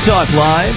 Talk Live,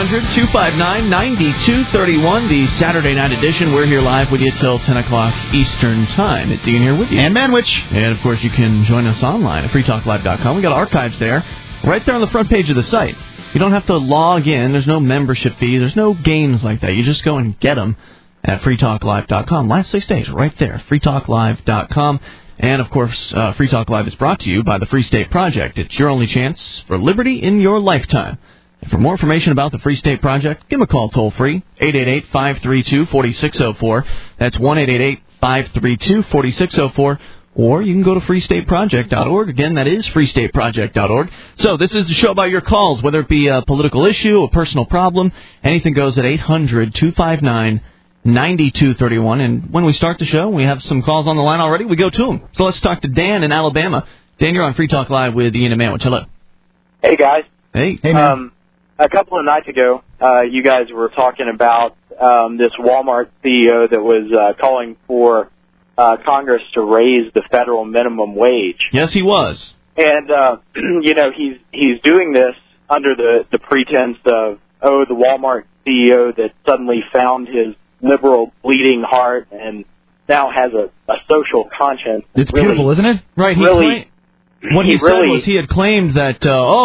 800-259-9231, the Saturday night edition. We're here live with you till 10 o'clock Eastern Time. It's Ian here with you. And Manwich. And, of course, you can join us online at freetalklive.com. We got archives there, right there on the front page of the site. You don't have to log in. There's no membership fee. There's no games like that. You just go and get them at freetalklive.com. Last 6 days, right there, freetalklive.com. And, of course, Free Talk Live is brought to you by the Free State Project. It's your only chance for liberty in your lifetime. And for more information about the Free State Project, give them a call toll-free, 888-532-4604. That's 1-888-532-4604. Or you can go to freestateproject.org. Again, that is freestateproject.org. So this is the show about your calls, whether it be a political issue, a personal problem. Anything goes at 800-259-9231. And when we start the show, we have some calls on the line already. We go to them. So let's talk to Dan in Alabama. Dan, you're on Free Talk Live with Ian and Manwich. Hello. Hey, guys. Hey. Hey, man. A couple of nights ago, you guys were talking about this Walmart CEO that was calling for Congress to raise the federal minimum wage. Yes, he was. And, he's doing this under the pretense of, the Walmart CEO that suddenly found his liberal bleeding heart and now has a social conscience. It's really beautiful, isn't it? Right. What he said was he had claimed that,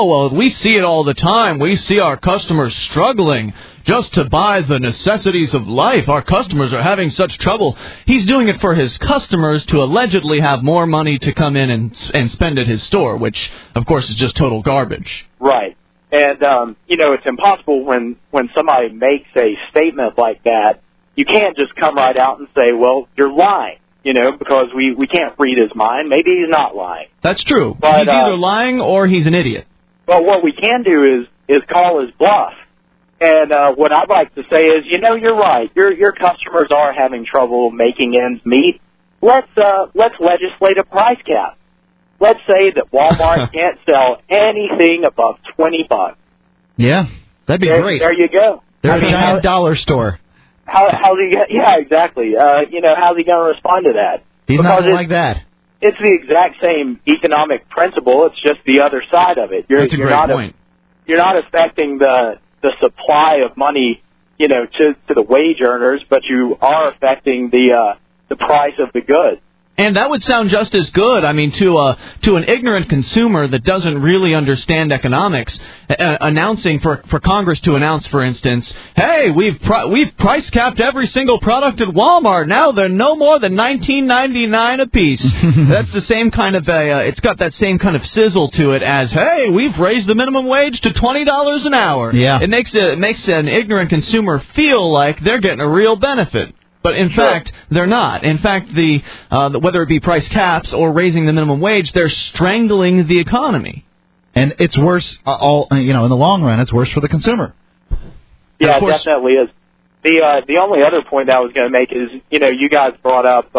we see it all the time. We see our customers struggling just to buy the necessities of life. Our customers are having such trouble. He's doing it for his customers to allegedly have more money to come in and spend at his store, which, of course, is just total garbage. Right. And, it's impossible when somebody makes a statement like that, you can't just come right out and say, well, you're lying. Because we can't read his mind. Maybe he's not lying. That's true. But, he's either lying or he's an idiot. But what we can do is call his bluff. And what I'd like to say is, you're right. Your customers are having trouble making ends meet. Let's legislate a price cap. Let's say that Walmart can't sell anything above $20. Yeah, that'd be great. There you go. They're a giant dollar store. How's he? Yeah, exactly. How's he going to respond to that? He's not like that. It's the exact same economic principle. It's just the other side of it. That's a great point. You're not affecting the supply of money, to the wage earners, but you are affecting the price of the goods. And that would sound just as good. I mean, to an ignorant consumer that doesn't really understand economics, announcing for Congress to announce, for instance, hey, we've price capped every single product at Walmart. Now they're no more than $19.99 a piece. That's the same kind of it's got that same kind of sizzle to it as, hey, we've raised the minimum wage to $20 an hour. Yeah. It makes an ignorant consumer feel like they're getting a real benefit. But in fact, they're not. In fact, whether it be price caps or raising the minimum wage, they're strangling the economy. And it's worse. In the long run, it's worse for the consumer. Yeah, it definitely is. The only other point I was going to make is, you guys brought up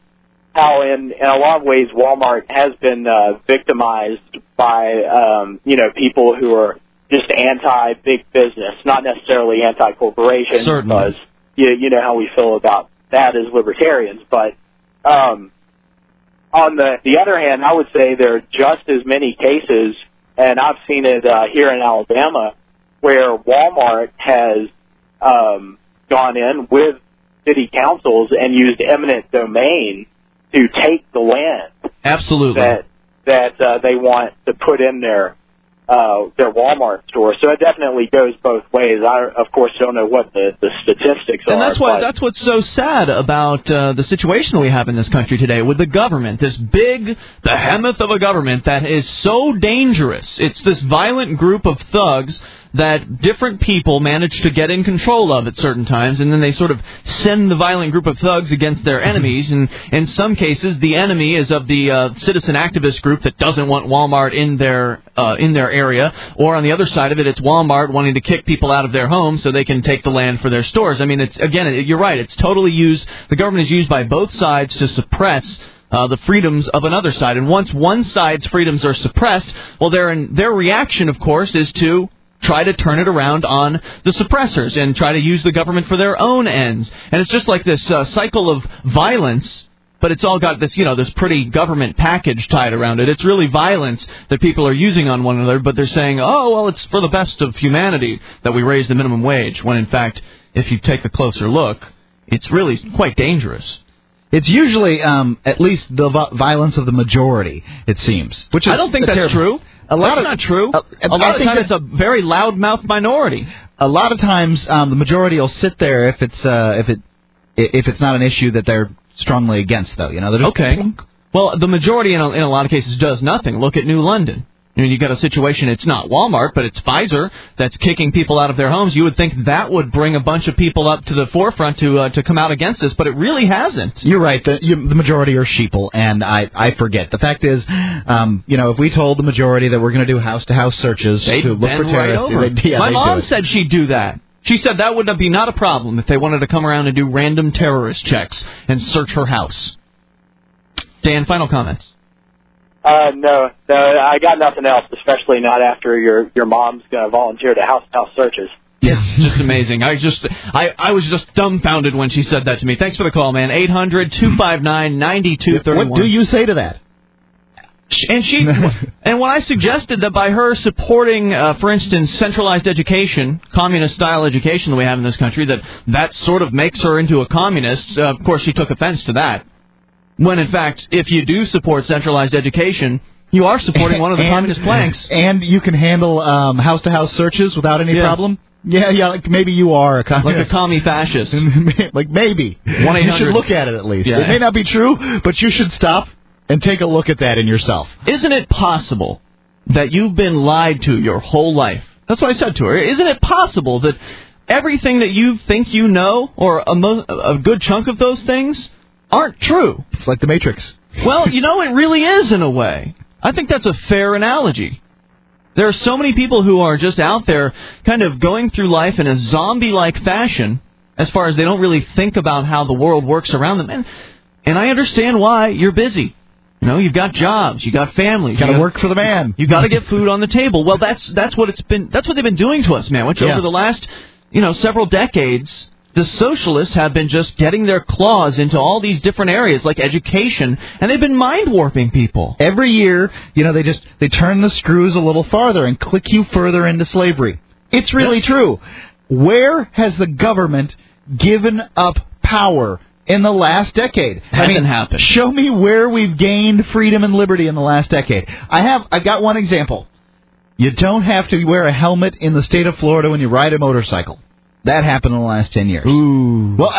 how in a lot of ways Walmart has been victimized by people who are just anti-big business, not necessarily anti-corporation. Certainly. Because you know how we feel about that as libertarians. But on the other hand, I would say there are just as many cases, and I've seen it here in Alabama, where Walmart has gone in with city councils and used eminent domain to take the land. Absolutely. That they want to put in their Walmart store. So it definitely goes both ways. I, of course, don't know what the statistics are. And that's what's so sad about the situation we have in this country today with the government, this big behemoth of a government that is so dangerous. It's this violent group of thugs that different people manage to get in control of at certain times, and then they sort of send the violent group of thugs against their enemies. And in some cases, the enemy is of the citizen activist group that doesn't want Walmart in their area, or on the other side of it, it's Walmart wanting to kick people out of their homes so they can take the land for their stores. I mean, you're right. It's totally used. The government is used by both sides to suppress the freedoms of another side. And once one side's freedoms are suppressed, well, their reaction, of course, is to try to turn it around on the suppressors and try to use the government for their own ends. And it's just like this cycle of violence but it's all got this, this pretty government package tied around it. It's really violence that people are using on one another, but they're saying, oh, well, it's for the best of humanity that we raise the minimum wage, when in fact, if you take a closer look, it's really quite dangerous. It's usually at least the violence of the majority, it seems. Which is I don't think that's true. That's not true. A lot of times it's a very loudmouth minority. A lot of times the majority will sit there if it's not an issue that they're strongly against, though. Okay. Well, the majority in a lot of cases does nothing. Look at New London. You got a situation, it's not Walmart, but it's Pfizer that's kicking people out of their homes. You would think that would bring a bunch of people up to the forefront to come out against this, but it really hasn't. You're right. The majority are sheeple, and I forget. The fact is, if we told the majority that we're going to do house-to-house searches to look for terrorists... Right My mom said she'd do that. She said that would be not a problem if they wanted to come around and do random terrorist checks and search her house. Dan, final comments? No, I got nothing else, especially not after your mom's going to volunteer to house-to-house searches. It's just amazing. I was just dumbfounded when she said that to me. Thanks for the call, man. 800-259-9231. What do you say to that? And when I suggested that by her supporting, for instance, centralized education, communist-style education that we have in this country, that sort of makes her into a communist, of course she took offense to that. When, in fact, if you do support centralized education, you are supporting one of the communist planks. And you can handle house-to-house searches without any problem? Yeah, like maybe you are a communist. Like a commie fascist. Like maybe. 1-800. You should look at it at least. Yeah. It may not be true, but you should stop and take a look at that in yourself. Isn't it possible that you've been lied to your whole life? That's what I said to her. Isn't it possible that everything that you think you know, or a good chunk of those things, aren't true? It's like the Matrix. Well, it really is in a way. I think that's a fair analogy. There are so many people who are just out there kind of going through life in a zombie-like fashion, as far as they don't really think about how the world works around them. And I understand why. You're busy. You've got jobs, you got families. Got to work for the man. You got to get food on the table. Well, that's what they've been doing to us, man. Which over the last, several decades, the socialists have been just getting their claws into all these different areas, like education, and they've been mind-warping people. Every year, they turn the screws a little farther and click you further into slavery. It's really true. Where has the government given up power in the last decade? Hasn't happened. Show me where we've gained freedom and liberty in the last decade. I've got one example. You don't have to wear a helmet in the state of Florida when you ride a motorcycle. That happened in the last 10 years. Ooh. Well,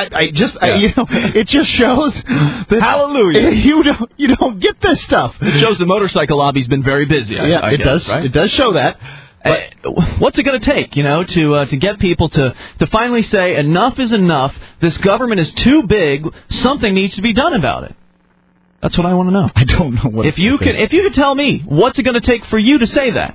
it just shows that hallelujah. You don't get this stuff. It shows the motorcycle lobby's been very busy. I guess, does. Right? It does show that. What's it going to take, to get people to finally say enough is enough? This government is too big. Something needs to be done about it. That's what I want to know. I don't know what. If you could tell me, what's it going to take for you to say that?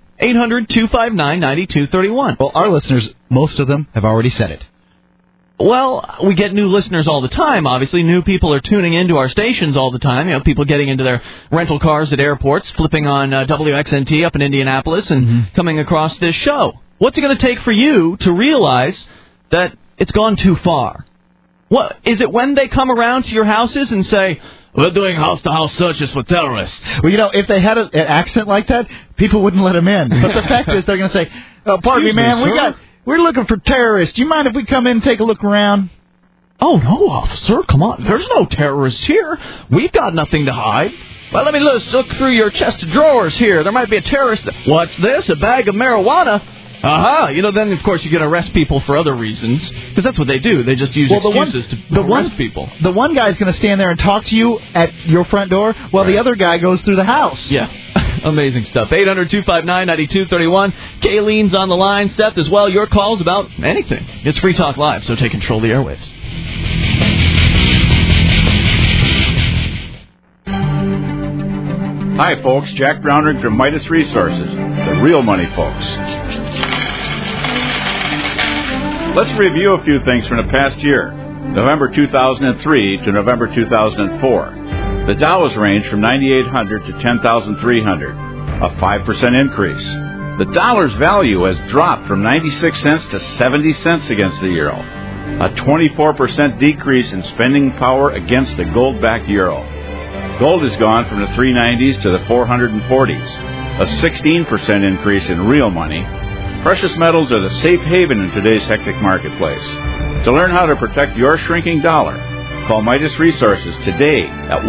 800-259-9231. Well, our listeners, most of them have already said it. Well, we get new listeners all the time, obviously. New people are tuning into our stations all the time. People getting into their rental cars at airports, flipping on WXNT up in Indianapolis, and coming across this show. What's it going to take for you to realize that it's gone too far? What is it when they come around to your houses and say, we're doing house-to-house searches for terrorists? Well, if they had an accent like that, people wouldn't let them in. But the fact is, they're going to say, pardon me, man, we're looking for terrorists. Do you mind if we come in and take a look around? Oh, no, officer, come on. There's no terrorists here. We've got nothing to hide. Well, let me look through your chest of drawers here. There might be a terrorist. What's this? A bag of marijuana? Then, of course, you can arrest people for other reasons, because that's what they do. They just use excuses to arrest people. The one guy's going to stand there and talk to you at your front door, while the other guy goes through the house. Yeah. Amazing stuff. 800-259-9231. Kayleen's on the line. Seth as well. Your calls about anything. It's Free Talk Live, so take control of the airwaves. Hi, folks. Jack Brownrigg from Midas Resources, the real money folks. Let's review a few things from the past year, November 2003 to November 2004. The Dow has ranged from 9,800 to 10,300, a 5% increase. The dollar's value has dropped from 96 cents to 70 cents against the euro, a 24% decrease in spending power against the gold-backed euro. Gold has gone from the 390s to the 440s, a 16% increase in real money. Precious metals are the safe haven in today's hectic marketplace. To learn how to protect your shrinking dollar, call Midas Resources today at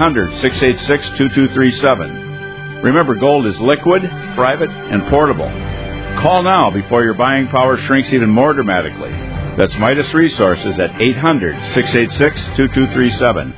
1-800-686-2237. Remember, gold is liquid, private, and portable. Call now before your buying power shrinks even more dramatically. That's Midas Resources at 800-686-2237.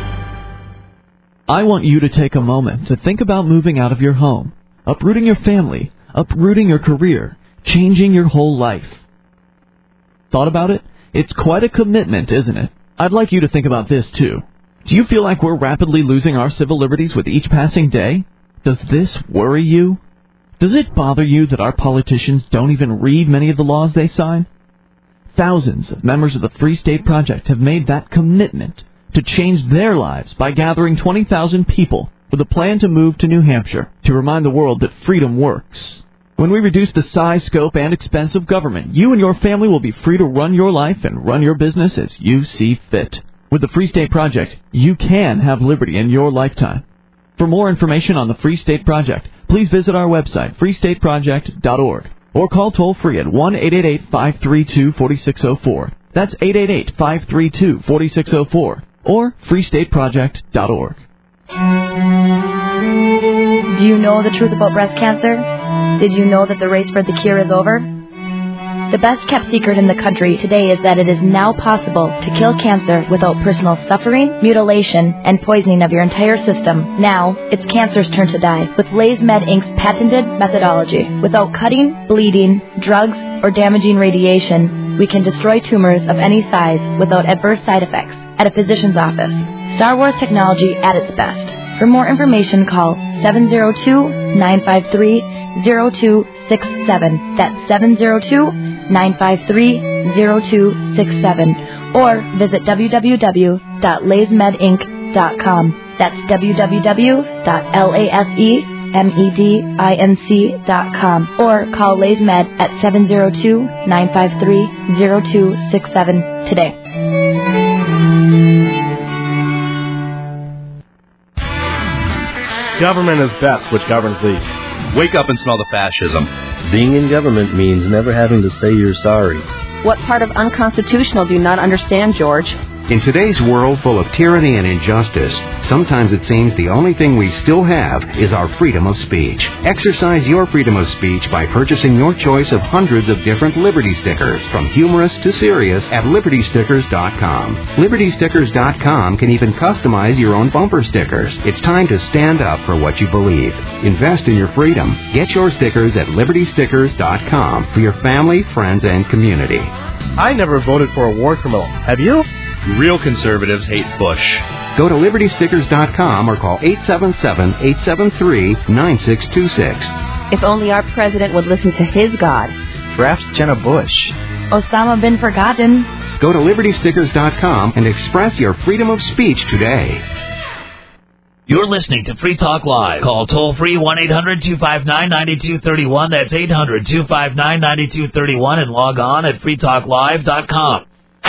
I want you to take a moment to think about moving out of your home, uprooting your family, uprooting your career, changing your whole life. Thought about it? It's quite a commitment, isn't it? I'd like you to think about this, too. Do you feel like we're rapidly losing our civil liberties with each passing day? Does this worry you? Does it bother you that our politicians don't even read many of the laws they sign? Thousands of members of the Free State Project have made that commitment to change their lives by gathering 20,000 people with a plan to move to New Hampshire to remind the world that freedom works. When we reduce the size, scope, and expense of government, you and your family will be free to run your life and run your business as you see fit. With the Free State Project, you can have liberty in your lifetime. For more information on the Free State Project, please visit our website, freestateproject.org, or call toll-free at 1-888-532-4604. That's 888-532-4604, or freestateproject.org. Do you know the truth about breast cancer? Did you know that the race for the cure is over? The best-kept secret in the country today is that it is now possible to kill cancer without personal suffering, mutilation, and poisoning of your entire system. Now, it's cancer's turn to die with LaysMed Inc.'s patented methodology. Without cutting, bleeding, drugs, or damaging radiation, we can destroy tumors of any size without adverse side effects at a physician's office. Star Wars technology at its best. For more information, call 702-953-0267. That's 702-953-0267. Or visit www.laysmedinc.com. That's www.lasemedinc.com. Or call LaysMed at 702-953-0267 today. Government is best, which governs least. Wake up and smell the fascism. Being in government means never having to say you're sorry. What part of unconstitutional do you not understand, George? In today's world full of tyranny and injustice, sometimes it seems the only thing we still have is our freedom of speech. Exercise your freedom of speech by purchasing your choice of hundreds of different Liberty stickers, from humorous to serious, at LibertyStickers.com. LibertyStickers.com can even customize your own bumper stickers. It's time to stand up for what you believe. Invest in your freedom. Get your stickers at LibertyStickers.com for your family, friends, and community. I never voted for a war criminal. Have you? Real conservatives hate Bush. Go to LibertyStickers.com or call 877-873-9626. If only our president would listen to his God. Perhaps Jenna Bush. Osama bin Forgotten. Go to LibertyStickers.com and express your freedom of speech today. You're listening to Free Talk Live. Call toll-free 1-800-259-9231. That's 800-259-9231. And log on at freetalklive.com.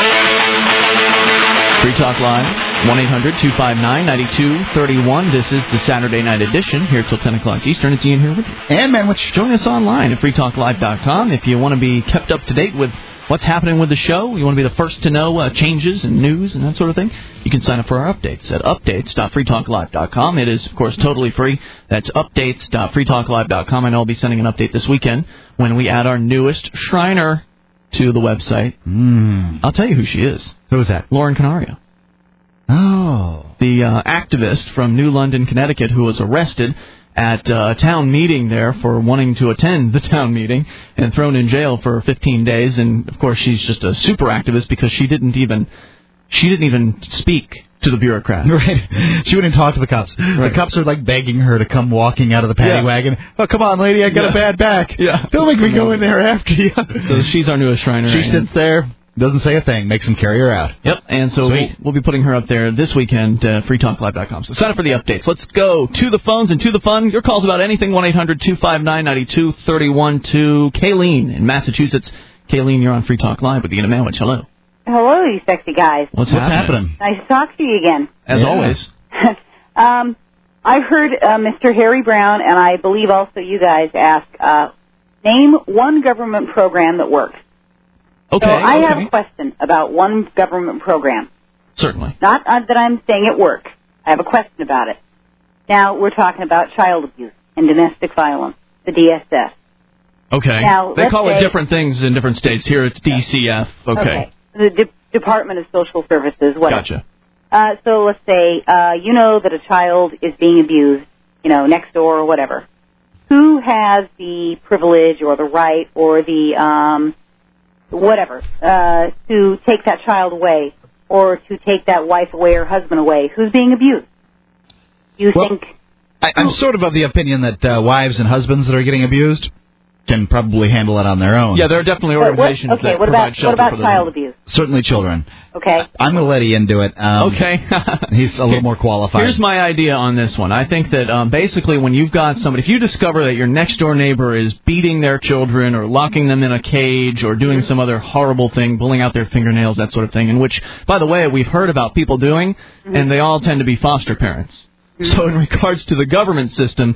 Free Talk Live, 1-800-259-9231. This is the Saturday night edition, here till 10 o'clock Eastern. It's Ian here with you. And Manwich. Join us online at freetalklive.com. If you want to be kept up to date with what's happening with the show, you want to be the first to know changes and news and that sort of thing, you can sign up for our updates at updates.freetalklive.com. It is, of course, totally free. That's updates.freetalklive.com. I know I'll be sending an update this weekend when we add our newest Shriner to the website. I'll tell you who she is. Who is that? Lauren Canario. Oh. The activist from New London, Connecticut, who was arrested at a town meeting there for wanting to attend the town meeting and thrown in jail for 15 days. And, of course, she's just a super activist because she didn't even speak to the bureaucrats. Right. She wouldn't talk to the cops. Right. The cops are like begging her to come walking out of the paddy wagon. Oh, come on, lady, I got a bad back. Yeah. Don't make me go in there after you. So she's our newest Shriner. She sits there, doesn't say a thing, makes them carry her out. Yep, and so we'll be putting her up there this weekend, freetalklive.com. So sign up for the updates. Let's go to the phones and to the fun. Your calls about anything, 1-800-259-9231 to Kayleen in Massachusetts. Kayleen, you're on Free Talk Live with Ian and Manwich. Hello. Hello, you sexy guys. What's happening? Nice to talk to you again. As always. I've heard Mr. Harry Brown, and I believe also you guys ask, name one government program that works. Okay. So I have a question about one government program. Certainly. Not that I'm saying it works. I have a question about it. Now, we're talking about child abuse and domestic violence, the DSS. Okay. Now, they call it different things in different states. Here it's DCF. Okay. The Department of Social Services, whatever. Gotcha. So let's say you know that a child is being abused, next door or whatever. Who has the privilege or the right or the whatever to take that child away or to take that wife away or husband away? Who's being abused? You think? I'm sort of the opinion that wives and husbands that are getting abused can probably handle it on their own. Yeah, there are definitely organizations that provide shelter what about for them. child abuse? Certainly children. Okay. I'm going to let Ian do it. Okay. He's a little more qualified. Here's my idea on this one. I think that basically when you've got somebody, if you discover that your next-door neighbor is beating their children or locking them in a cage or doing some other horrible thing, pulling out their fingernails, that sort of thing, in which, by the way, we've heard about people doing, and they all tend to be foster parents. So in regards to the government system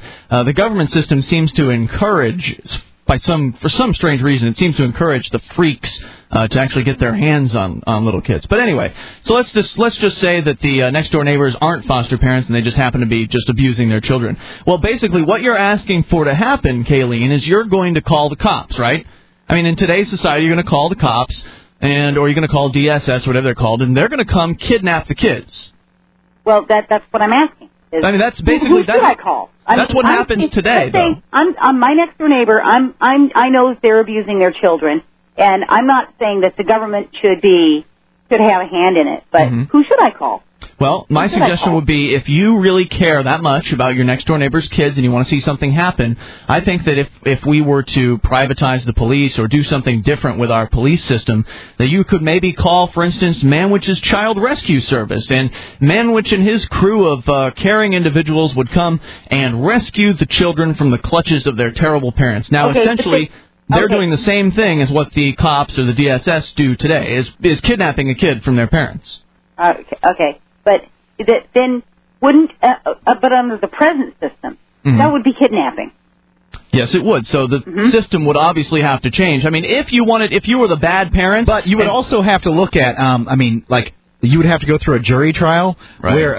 seems to encourage, for some strange reason, it seems to encourage the freaks to actually get their hands on little kids. But anyway, so let's just say that the next door neighbors aren't foster parents and they just happen to be just abusing their children. Well, basically, what you're asking for to happen, Kayleen, is you're going to call the cops, right? I mean, in today's society, you're going to call the cops or you're going to call DSS, whatever they're called, and they're going to come kidnap the kids. Well, that's what I'm asking. I mean, that's basically who should I call? That's what happens today, though. I'm my next door neighbor. I know they're abusing their children, and I'm not saying that the government should have a hand in it. But who should I call? Well, my suggestion would be if you really care that much about your next door neighbor's kids and you want to see something happen, I think that if we were to privatize the police or do something different with our police system, that you could maybe call, for instance, Manwich's Child Rescue Service. And Manwich and his crew of caring individuals would come and rescue the children from the clutches of their terrible parents. Now, essentially, they're doing the same thing as what the cops or the DSS do today, is kidnapping a kid from their parents. Okay. But then wouldn't, but under the present system, that would be kidnapping. Yes, it would. So the system would obviously have to change. I mean, if you were the bad parent. But you would also have to look at, you would have to go through a jury trial where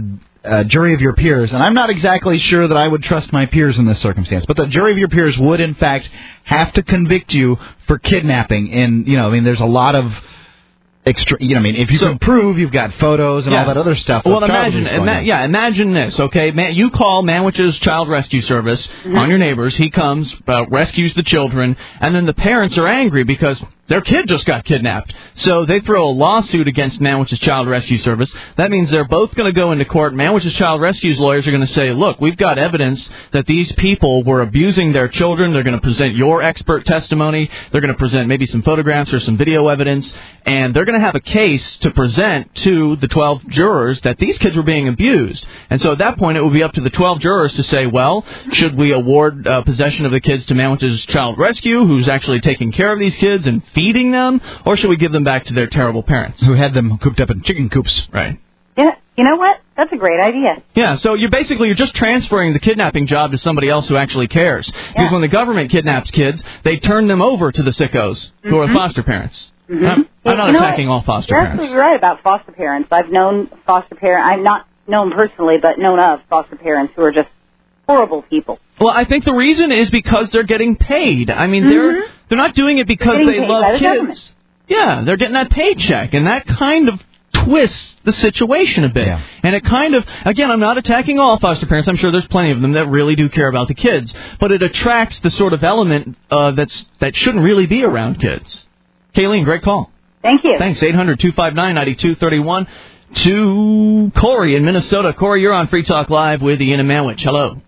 a jury of your peers, and I'm not exactly sure that I would trust my peers in this circumstance, but the jury of your peers would, in fact, have to convict you for kidnapping. And, there's a lot of if you can prove you've got photos and all that other stuff. Well, imagine this, okay? You call Manwich's Child Rescue Service on your neighbors. He comes, rescues the children, and then the parents are angry because their kid just got kidnapped. So they throw a lawsuit against Manwich's Child Rescue Service. That means they're both going to go into court. Manwich's Child Rescue's lawyers are going to say, look, we've got evidence that these people were abusing their children. They're going to present your expert testimony. They're going to present maybe some photographs or some video evidence. And they're going to have a case to present to the 12 jurors that these kids were being abused. And so at that point, it would be up to the 12 jurors to say, well, should we award possession of the kids to Manwich's Child Rescue, who's actually taking care of these kids and feeding them, or should we give them back to their terrible parents? Who had them cooped up in chicken coops. Right. Yeah, you know what? That's a great idea. Yeah, so you're just transferring the kidnapping job to somebody else who actually cares. Yeah. Because when the government kidnaps kids, they turn them over to the sickos, who are foster parents. I'm not attacking all foster parents. You're absolutely right about foster parents. I've known foster parents. I've not known personally, but known of foster parents who are just horrible people. Well, I think the reason is because they're getting paid. I mean, they're not doing it because they love kids. Yeah, they're getting that paycheck, and that kind of twists the situation a bit. Yeah. And it kind of, again, I'm not attacking all foster parents. I'm sure there's plenty of them that really do care about the kids, but it attracts the sort of element that shouldn't really be around kids. Kayleen, great call. Thank you. Thanks. 800-259-9231 to Corey in Minnesota. Corey, you're on Free Talk Live with Ian and Manwich. Hello.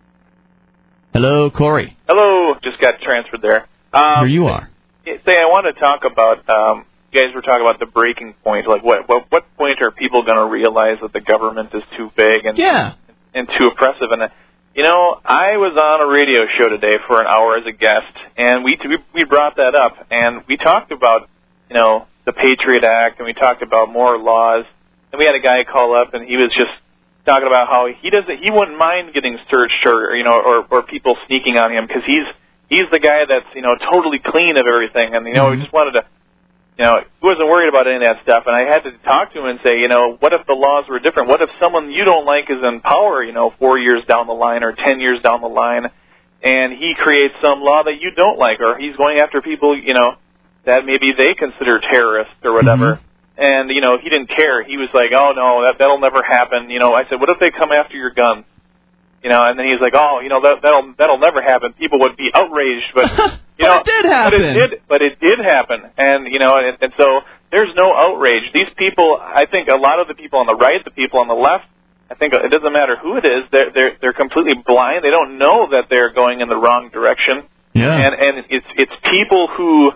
Hello, Corey. Hello. Just got transferred there. Here you are. I want to talk about, you guys were talking about the breaking point. Like, what point are people going to realize that the government is too big and too oppressive? And, I was on a radio show today for an hour as a guest, and we brought that up. And we talked about, the Patriot Act, and we talked about more laws. And we had a guy call up, and he was just talking about how he wouldn't mind getting searched or people sneaking on him because he's the guy that's totally clean of everything, and he just wanted to. He wasn't worried about any of that stuff, and I had to talk to him and say, what if the laws were different? What if someone you don't like is in power, 4 years down the line or 10 years down the line, and he creates some law that you don't like, or he's going after people, that maybe they consider terrorists or whatever, and, he didn't care. He was like, oh, no, that'll never happen. I said, what if they come after your guns? And then he's like, oh, that'll never happen. People would be outraged, but it did happen. But it did happen, and and so there's no outrage. These people, I think, a lot of the people on the right, the people on the left, I think it doesn't matter who it is. They're completely blind. They don't know that they're going in the wrong direction. Yeah. And it's people who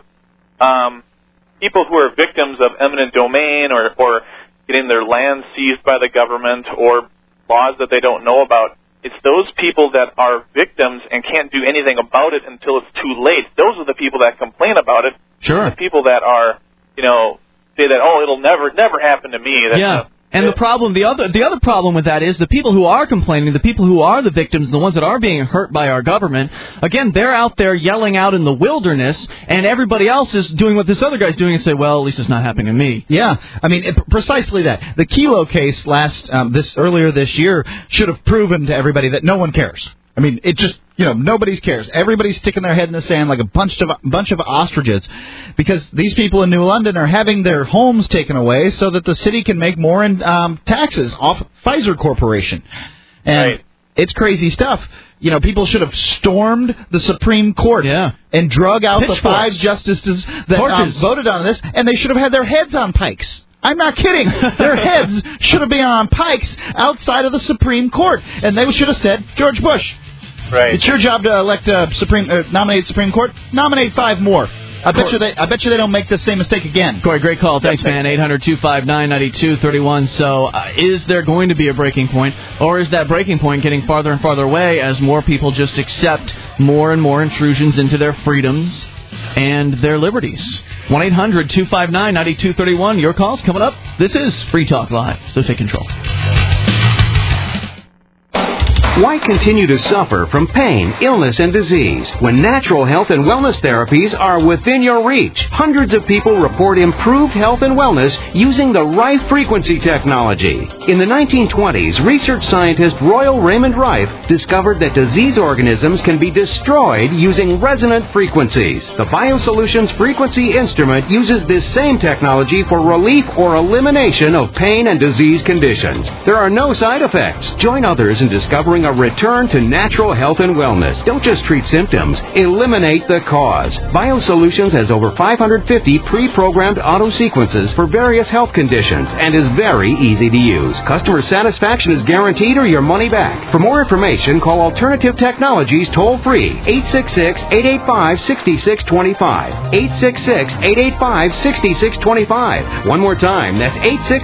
are victims of eminent domain or getting their land seized by the government or laws that they don't know about. It's those people that are victims and can't do anything about it until it's too late. Those are the people that complain about it. Sure. The people that are, say that, oh, it'll never happen to me. And the problem, the other problem with that is the people who are complaining, the people who are the victims, the ones that are being hurt by our government, again, they're out there yelling out in the wilderness, and everybody else is doing what this other guy's doing and say, well, at least it's not happening to me. Yeah, I mean, precisely that. The Kelo case earlier this year should have proven to everybody that no one cares. I mean, it just, nobody cares. Everybody's sticking their head in the sand like a bunch of ostriches because these people in New London are having their homes taken away so that the city can make more in taxes off Pfizer Corporation. And It's crazy stuff. People should have stormed the Supreme Court and drug out the 5 justices that voted on this, and they should have had their heads on pikes. I'm not kidding. Their heads should have been on pikes outside of the Supreme Court, and they should have said, George Bush, it's your job to elect nominate Supreme Court. Nominate 5 more. I bet you they don't make the same mistake again. Corey, great call. Thanks, man. 800-259-9231. So, is there going to be a breaking point, or is that breaking point getting farther and farther away as more people just accept more and more intrusions into their freedoms and their liberties? 1-800-259-9231. Your call's coming up. This is Free Talk Live, so take control. Why continue to suffer from pain, illness, and disease when natural health and wellness therapies are within your reach? Hundreds of people report improved health and wellness using the Rife frequency technology. In the 1920s, research scientist Royal Raymond Rife discovered that disease organisms can be destroyed using resonant frequencies. The BioSolutions frequency instrument uses this same technology for relief or elimination of pain and disease conditions. There are no side effects. Join others in discovering a return to natural health and wellness. Don't just treat symptoms. Eliminate the cause. BioSolutions has over 550 pre-programmed auto-sequences for various health conditions and is very easy to use. Customer satisfaction is guaranteed or your money back. For more information, call Alternative Technologies toll-free 866-885-6625. 866-885-6625. One more time, that's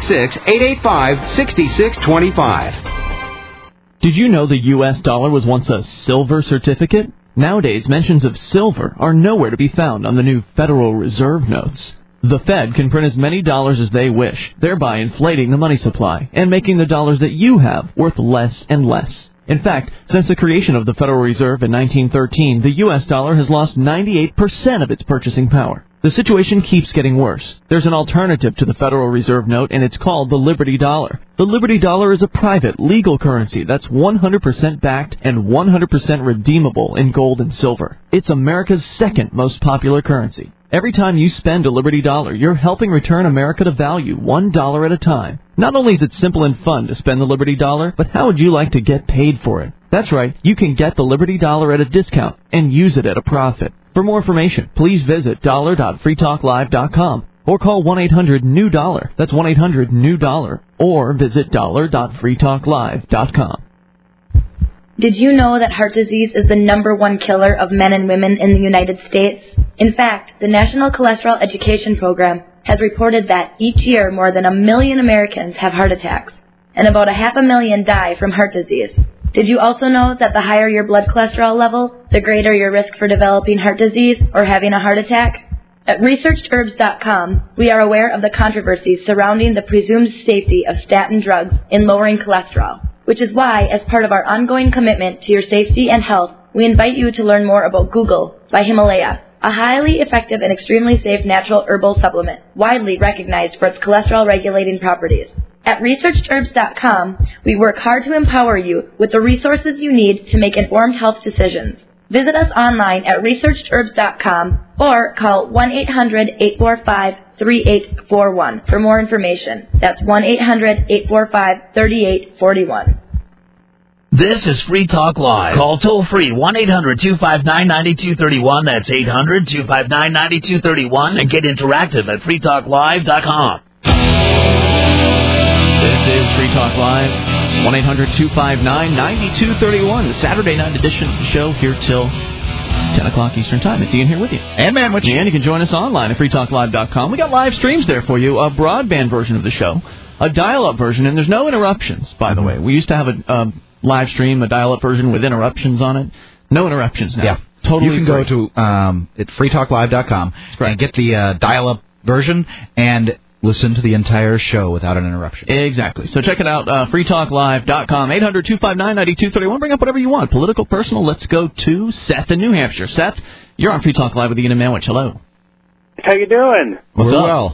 866-885-6625. Did you know the U.S. dollar was once a silver certificate? Nowadays, mentions of silver are nowhere to be found on the new Federal Reserve notes. The Fed can print as many dollars as they wish, thereby inflating the money supply and making the dollars that you have worth less and less. In fact, since the creation of the Federal Reserve in 1913, the U.S. dollar has lost 98% of its purchasing power. The situation keeps getting worse. There's an alternative to the Federal Reserve note, and it's called the Liberty Dollar. The Liberty Dollar is a private, legal currency that's 100% backed and 100% redeemable in gold and silver. It's America's second most popular currency. Every time you spend a Liberty Dollar, you're helping return America to value $1 at a time. Not only is it simple and fun to spend the Liberty Dollar, but how would you like to get paid for it? That's right, you can get the Liberty Dollar at a discount and use it at a profit. For more information, please visit dollar.freetalklive.com or call 1-800-NEW-DOLLAR. That's 1-800-NEW-DOLLAR. Or visit dollar.freetalklive.com. Did you know that heart disease is the #1 killer of men and women in the United States? In fact, the National Cholesterol Education Program has reported that each year more than 1 million Americans have heart attacks, and about 500,000 die from heart disease. Did you also know that the higher your blood cholesterol level, the greater your risk for developing heart disease or having a heart attack? At ResearchedHerbs.com, we are aware of the controversies surrounding the presumed safety of statin drugs in lowering cholesterol. which is why, as part of our ongoing commitment to your safety and health, we invite you to learn more about Google by Himalaya, a highly effective and extremely safe natural herbal supplement, widely recognized for its cholesterol-regulating properties. At ResearchedHerbs.com, we work hard to empower you with the resources you need to make informed health decisions. Visit us online at ResearchedHerbs.com or call 1-800-845-3841 for more information. That's 1-800-845-3841. This is Free Talk Live. Call toll-free 1-800-259-9231. That's 800-259-9231. And get interactive at freetalklive.com. This is Free Talk Live, 1-800-259-9231, the Saturday night edition of the show here till 10 o'clock Eastern Time. It's Ian here with you. And Manwich. And you can join us online at freetalklive.com. We got live streams there for you, a broadband version of the show, a dial-up version, and there's no interruptions, by the way. We used to have a live stream, a dial-up version with interruptions on it. No interruptions now. Yeah. Totally You can go to at freetalklive.com and get the dial-up version and listen to the entire show without an interruption. Exactly. So check it out, freetalklive.com, 800-259-9231. Bring up whatever you want, political, personal. Let's go to Seth in New Hampshire. Seth, you're on Free Talk Live with Ian and Manwich. Hello. How you doing? What's up? Well.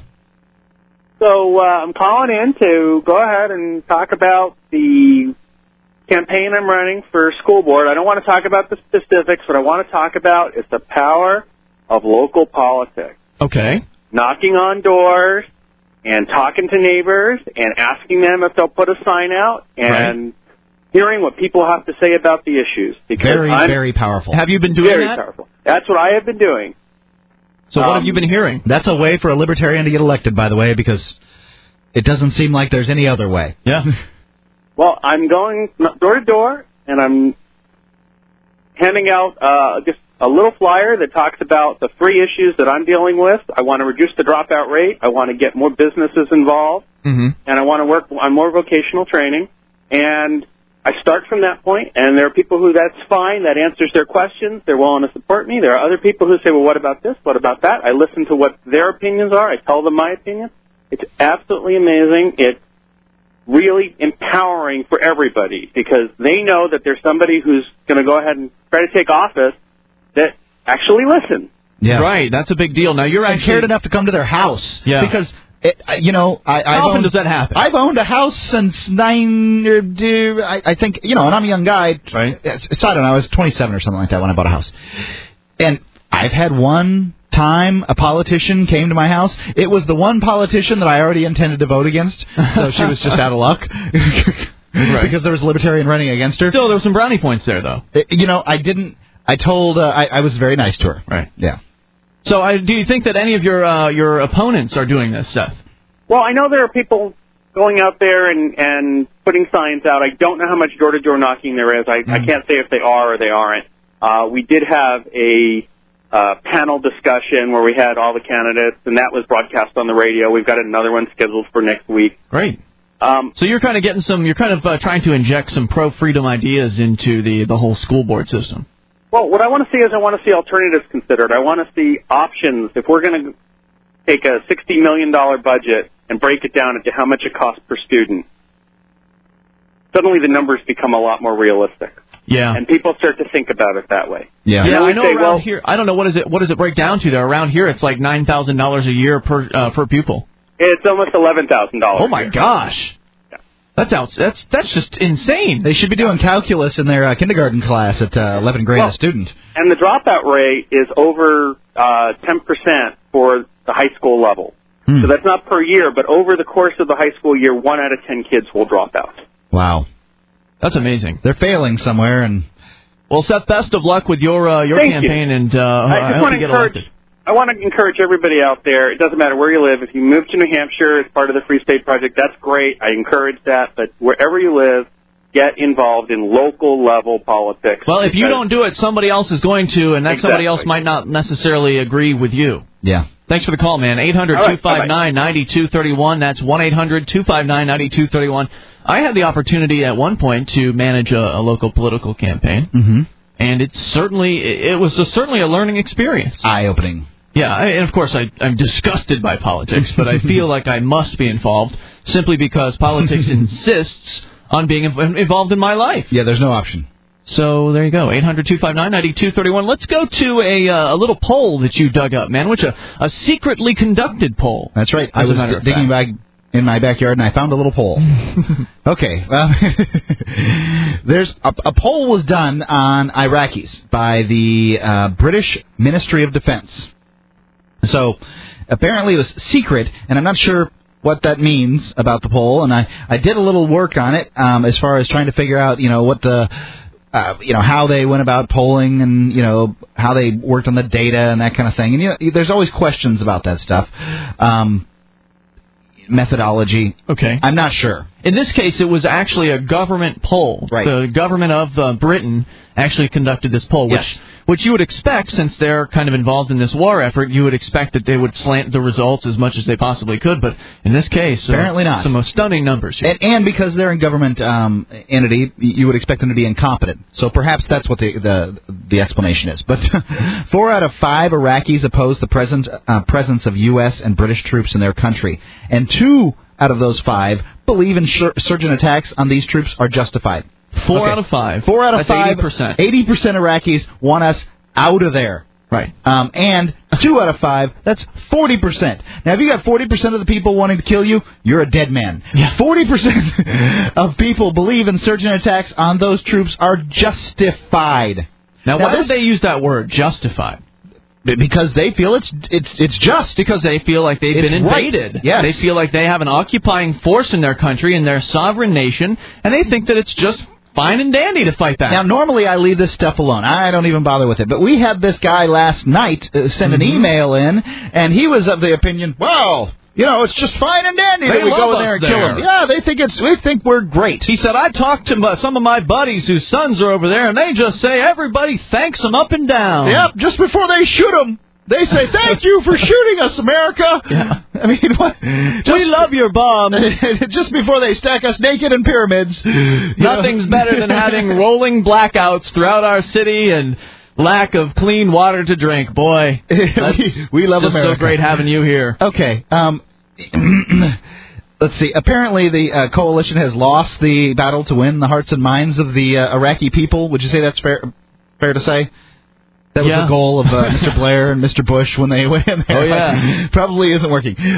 So I'm calling in to go ahead and talk about the campaign I'm running for school board. I don't want to talk about the specifics. What I want to talk about is the power of local politics. Okay. Knocking on doors and talking to neighbors and asking them if they'll put a sign out and hearing what people have to say about the issues. Because very powerful. Have you been doing very that? Powerful. That's what I have been doing. So what have you been hearing? That's a way for a libertarian to get elected, by the way, because it doesn't seem like there's any other way. Yeah. Well, I'm going door to door, and I'm handing out just a little flyer that talks about the free issues that I'm dealing with. I want to reduce the dropout rate. I want to get more businesses involved. And I want to work on more vocational training. And I start from that point, and there are people who that's fine. That answers their questions. They're willing to support me. There are other people who say, well, what about this? What about that? I listen to what their opinions are. I tell them my opinion. It's absolutely amazing. It's really empowering for everybody because they know that there's somebody who's going to go ahead and try to take office that actually listens. Yeah. Right, that's a big deal. Now, you're actually cared enough to come to their house. Yeah. Because, how often does that happen? I've owned a house since I think, and I'm a young guy. Right. So I don't know, I was 27 or something like that when I bought a house. And I've had one time a politician came to my house. It was the one politician that I already intended to vote against, so she was just out of luck. Because there was a libertarian running against her. Still, there were some brownie points there, though. I told, I was very nice to her. Right. Yeah. So do you think that any of your opponents are doing this, Seth? Well, I know there are people going out there and putting signs out. I don't know how much door-to-door knocking there is. I can't say if they are or they aren't. We did have a panel discussion where we had all the candidates, and that was broadcast on the radio. We've got another one scheduled for next week. Great. So you're kind of getting trying to inject some pro-freedom ideas into the whole school board system. Well, what I want to see is I want to see alternatives considered. I want to see options. If we're going to take a $60 million budget and break it down into how much it costs per student, suddenly the numbers become a lot more realistic. Yeah. And people start to think about it that way. Yeah, I know around here, I don't know, what does it break down to there? Around here, it's like $9,000 a year per pupil. It's almost $11,000. Oh, my gosh. That's just insane. They should be doing calculus in their kindergarten class at 11 grand a student. And the dropout rate is over 10% for the high school level. So that's not per year, but over the course of the high school year, 1 out of 10 kids will drop out. Wow. That's amazing. They're failing somewhere. And well, Seth, best of luck with your campaign, and I hope you get elected. I want to encourage everybody out there, it doesn't matter where you live, if you move to New Hampshire as part of the Free State Project, that's great. I encourage that. But wherever you live, get involved in local level politics. Well, if you don't do it, somebody else is going to, and that somebody else might not necessarily agree with you. Yeah. Thanks for the call, man. 800-259-9231. That's 1-800-259-9231. I had the opportunity at one point to manage a local political campaign, and it was certainly a learning experience. Eye-opening. Yeah, and of course I'm disgusted by politics, but I feel like I must be involved simply because politics insists on being involved in my life. Yeah, there's no option. So there you go, 800-259-9231. Let's go to a little poll that you dug up, man, which a secretly conducted poll. That's right. I was digging back in my backyard, and I found a little poll. Okay. There's a poll was done on Iraqis by the British Ministry of Defense. So apparently it was secret, and I'm not sure what that means about the poll, and I did a little work on it as far as trying to figure out, what the... how they went about polling and, how they worked on the data and that kind of thing. And, there's always questions about that stuff. Methodology. Okay. I'm not sure. In this case, it was actually a government poll. Right. The government of Britain actually conducted this poll, which you would expect, since they're kind of involved in this war effort, you would expect that they would slant the results as much as they possibly could. But in this case, apparently not. Some stunning numbers here. And because they're in government entity, you would expect them to be incompetent. So perhaps that's what the explanation is. But 4 out of 5 Iraqis oppose the presence of U.S. and British troops in their country, and 2 out of those 5 believe insurgent attacks on these troops are justified. 4 out of 5. 4 out of That's 5. 80%. 80% Iraqis want us out of there. Right. And 2 out of 5, that's 40%. Now, if you got 40% of the people wanting to kill you, you're a dead man. Yeah. 40% of people believe insurgent attacks on those troops are justified. Now why did they use that word, justified? Because they feel it's just. Because they feel like they've been invaded. Right. Yes. They feel like they have an occupying force in their country, in their sovereign nation, and they think that it's just fine and dandy to fight back. Now, normally I leave this stuff alone. I don't even bother with it. But we had this guy last night send an email in, and he was of the opinion, well, it's just fine and dandy that we go in there and kill them. Yeah, they think we're great. He said, I talked to some of my buddies whose sons are over there, and they just say everybody thanks them up and down. Yep, just before they shoot them. They say, thank you for shooting us, America. Yeah. I mean, what? We love your bombs. Just before they stack us naked in pyramids. Nothing's better than having rolling blackouts throughout our city and lack of clean water to drink. Boy, we love America. It's so great having you here. Okay. Let's see. Apparently, the coalition has lost the battle to win the hearts and minds of the Iraqi people. Would you say that's fair to say? That was the goal of Mr. Blair and Mr. Bush when they went in there. Oh, yeah. Probably isn't working. They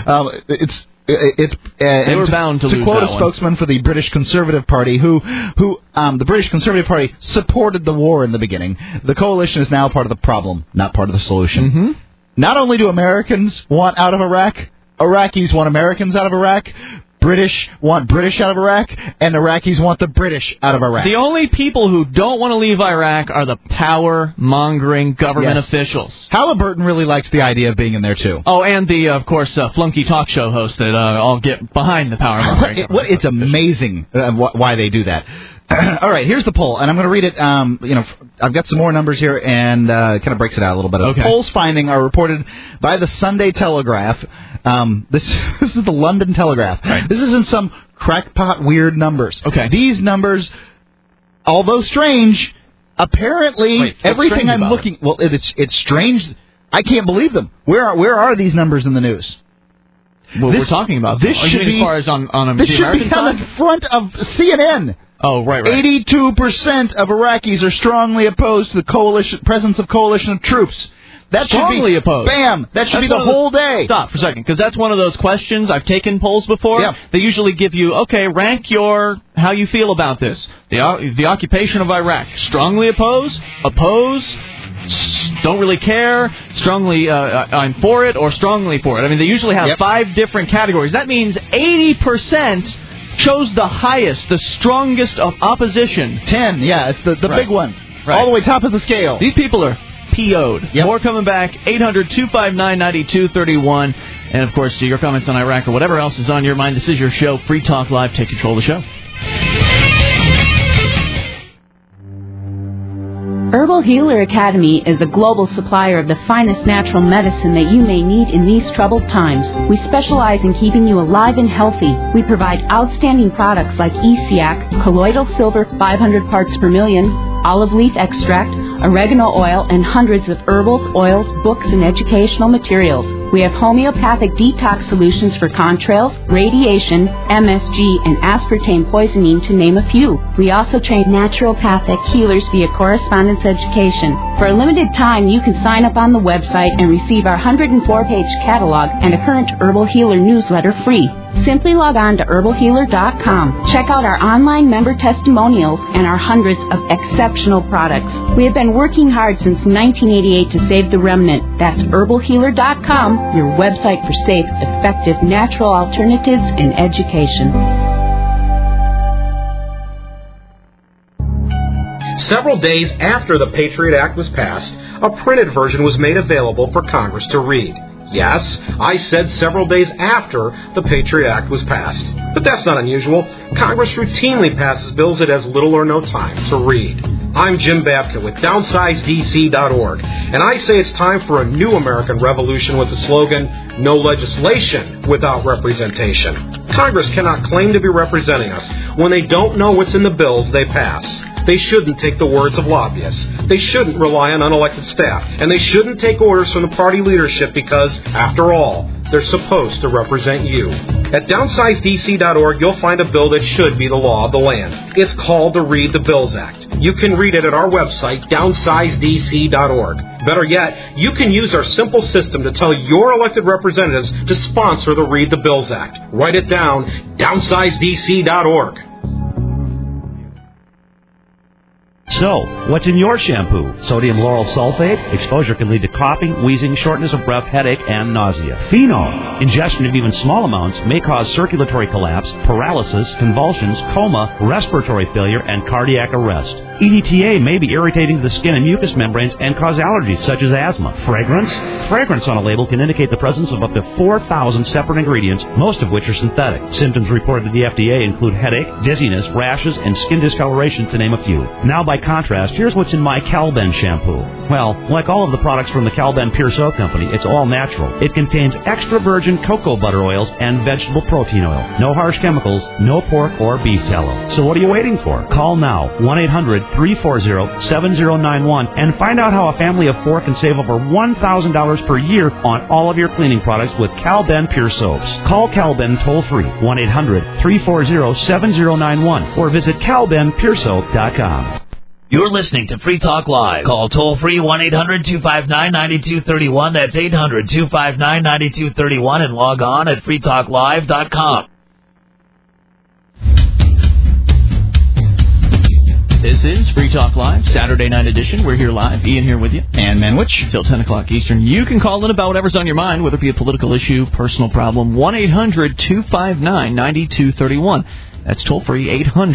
were bound to lose. To quote a spokesman for the British Conservative Party, who the British Conservative Party supported the war in the beginning, the coalition is now part of the problem, not part of the solution. Mm-hmm. Not only do Americans want out of Iraq, Iraqis want Americans out of Iraq, British want British out of Iraq, and Iraqis want the British out of Iraq. The only people who don't want to leave Iraq are the power-mongering government officials. Halliburton really likes the idea of being in there, too. Oh, and the, of course, flunky talk show host that all get behind the power-mongering. It's amazing why they do that. All right, here's the poll, and I'm going to read it. I've got some more numbers here, and kind of breaks it out a little bit. Okay. The poll's findings are reported by the Sunday Telegraph. This is the London Telegraph. Right. This isn't some crackpot weird numbers. Okay. These numbers, although strange, apparently everything I'm looking. Well, it's strange. I can't believe them. Where are these numbers in the news? Well, we're talking about this should be as far as on this should be on the front of CNN. Oh, right. 82% of Iraqis are strongly opposed to the presence of coalition of troops. That strongly should be opposed. Bam! That should be the whole day. Stop for a second, because that's one of those questions. I've taken polls before. Yeah. They usually give you, rank how you feel about this. The occupation of Iraq. Strongly oppose, don't really care, strongly I'm for it, or strongly for it. I mean, they usually have 5 different categories. That means 80% chose the highest, the strongest of opposition. 10, it's the big one. Right. All the way top of the scale. These people are PO'd. Yep. More coming back, 800-259-9231. And, of course, your comments on Iraq or whatever else is on your mind. This is your show, Free Talk Live. Take control of the show. Herbal Healer Academy is a global supplier of the finest natural medicine that you may need in these troubled times. We specialize in keeping you alive and healthy. We provide outstanding products like ESIAC, colloidal silver 500 parts per million, olive leaf extract, oregano oil, and hundreds of herbals, oils, books, and educational materials. We have homeopathic detox solutions for contrails, radiation, MSG, and aspartame poisoning, to name a few. We also train naturopathic healers via correspondence education. For a limited time, you can sign up on the website and receive our 104-page catalog and a current Herbal Healer newsletter free. Simply log on to herbalhealer.com. Check out our online member testimonials and our hundreds of exceptional products. We have been working hard since 1988 to save the remnant. That's herbalhealer.com, your website for safe, effective, natural alternatives and education. Several days after the Patriot Act was passed, a printed version was made available for Congress to read. Yes, I said several days after the Patriot Act was passed. But that's not unusual. Congress routinely passes bills it has little or no time to read. I'm Jim Babka with DownsizeDC.org, and I say it's time for a new American revolution with the slogan, no legislation without representation. Congress cannot claim to be representing us when they don't know what's in the bills they pass. They shouldn't take the words of lobbyists. They shouldn't rely on unelected staff. And they shouldn't take orders from the party leadership because, after all, they're supposed to represent you. At DownsizeDC.org, you'll find a bill that should be the law of the land. It's called the Read the Bills Act. You can read it at our website, DownsizeDC.org. Better yet, you can use our simple system to tell your elected representatives to sponsor the Read the Bills Act. Write it down, DownsizeDC.org. So, what's in your shampoo? Sodium lauryl sulfate? Exposure can lead to coughing, wheezing, shortness of breath, headache, and nausea. Phenol. Ingestion of even small amounts may cause circulatory collapse, paralysis, convulsions, coma, respiratory failure, and cardiac arrest. EDTA may be irritating to the skin and mucous membranes and cause allergies such as asthma. Fragrance? Fragrance on a label can indicate the presence of up to 4,000 separate ingredients, most of which are synthetic. Symptoms reported to the FDA include headache, dizziness, rashes, and skin discoloration, to name a few. Now, by contrast, here's what's in my Calben shampoo. Well, like all of the products from the Calben Pure Soap Company, it's all natural. It contains extra virgin cocoa butter oils and vegetable protein oil. No harsh chemicals, no pork or beef tallow. So what are you waiting for? Call now, 1-800-340-7091, and find out how a family of 4 can save over $1,000 per year on all of your cleaning products with Calben Pure Soaps. Call Calben toll-free, 1-800-340-7091, or visit CalbenPureSoap.com. You're listening to Free Talk Live. Call toll-free 1-800-259-9231. That's 800-259-9231, and log on at freetalklive.com. This is Free Talk Live, Saturday night edition. We're here live. Ian here with you. And Manwich. Until 10 o'clock Eastern. You can call in about whatever's on your mind, whether it be a political issue, personal problem. 1-800-259-9231. That's toll-free,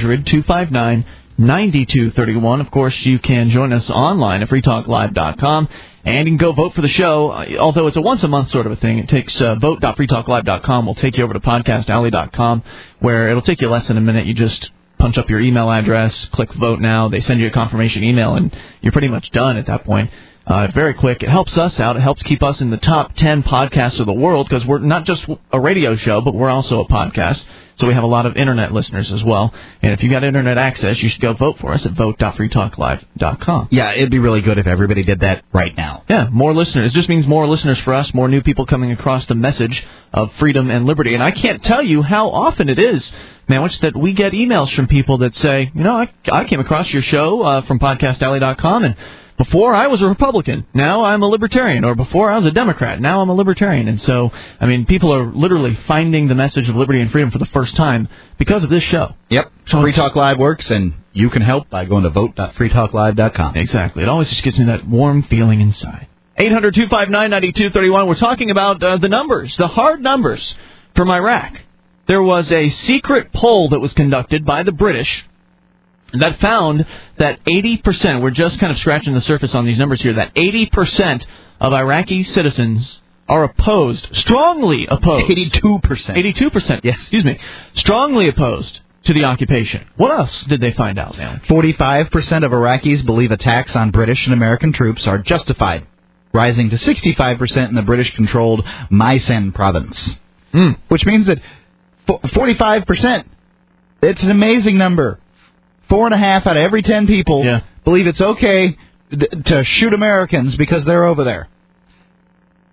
800-259-9231. Of course, you can join us online at freetalklive.com, and you can go vote for the show. Although it's a once-a-month sort of a thing, it takes vote.freetalklive.com will take you over to podcastalley.com, where it'll take you less than a minute. You just punch up your email address, click Vote Now. They send you a confirmation email, and you're pretty much done at that point. Very quick. It helps us out. It helps keep us in the top 10 podcasts of the world, because we're not just a radio show, but we're also a podcast. So we have a lot of Internet listeners as well. And if you got Internet access, you should go vote for us at vote.freetalklive.com. Yeah, it'd be really good if everybody did that right now. Yeah, more listeners. It just means more listeners for us, more new people coming across the message of freedom and liberty. And I can't tell you how often it is, Manwich, that we get emails from people that say, you know, I came across your show from podcastalley.com, and before I was a Republican, now I'm a Libertarian, or before I was a Democrat, now I'm a Libertarian. And so, I mean, people are literally finding the message of liberty and freedom for the first time because of this show. Yep. Free Talk Live works, and you can help by going to vote.freetalklive.com. Exactly. It always just gives me that warm feeling inside. 800-259-9231. We're talking about the numbers, the hard numbers from Iraq. There was a secret poll that was conducted by the British that found that 80%, we're just kind of scratching the surface on these numbers here, that 80% of Iraqi citizens are opposed, strongly opposed. 82%. 82%, yes, excuse me, strongly opposed to the occupation. What else did they find out now? 45% of Iraqis believe attacks on British and American troops are justified, rising to 65% in the British-controlled Maysan province. Which means that 45%, it's an amazing number. 4.5 out of every 10 people believe it's okay to shoot Americans because they're over there.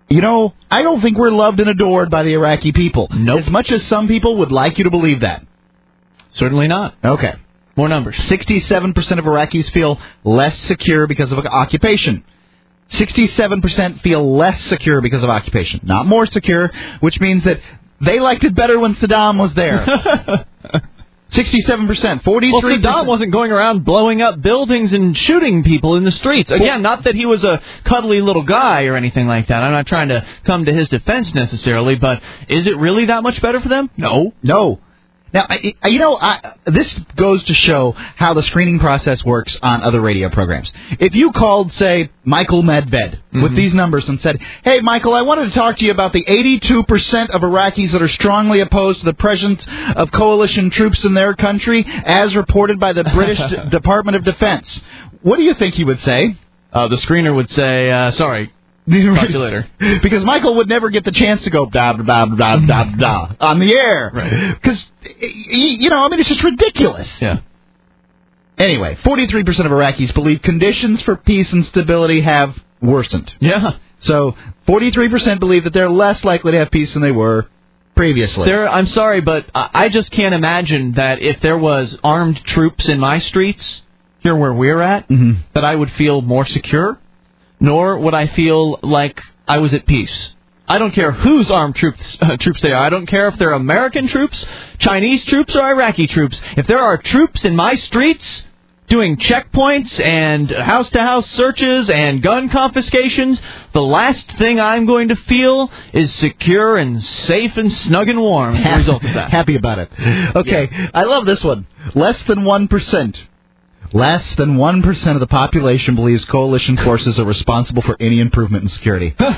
You know, I don't think we're loved and adored by the Iraqi people. Nope. As much as some people would like you to believe that. Certainly not. Okay. More numbers. 67% of Iraqis feel less secure because of occupation. 67% feel less secure because of occupation. Not more secure, which means that they liked it better when Saddam was there. 67%. 43%. Well, Saddam wasn't going around blowing up buildings and shooting people in the streets. Again, not that he was a cuddly little guy or anything like that. I'm not trying to come to his defense necessarily, but is it really that much better for them? No. No. Now, this goes to show how the screening process works on other radio programs. If you called, say, Michael Medved with these numbers and said, hey, Michael, I wanted to talk to you about the 82% of Iraqis that are strongly opposed to the presence of coalition troops in their country, as reported by the British Department of Defense. What do you think he would say? The screener would say, sorry. Talk to you later. Because Michael would never get the chance to go blah, blah, blah, blah, blah on the air. Right. Because, it's just ridiculous. Yeah. Anyway, 43% of Iraqis believe conditions for peace and stability have worsened. Yeah. So 43% believe that they're less likely to have peace than they were previously. I'm sorry, but I just can't imagine that if there was armed troops in my streets, here where we're at, that I would feel more secure. Nor would I feel like I was at peace. I don't care whose armed troops they are. I don't care if they're American troops, Chinese troops, or Iraqi troops. If there are troops in my streets doing checkpoints and house-to-house searches and gun confiscations, the last thing I'm going to feel is secure and safe and snug and warm as a result of that. Happy about it. Okay, yeah. I love this one. Less than 1%. Less than 1% of the population believes coalition forces are responsible for any improvement in security. So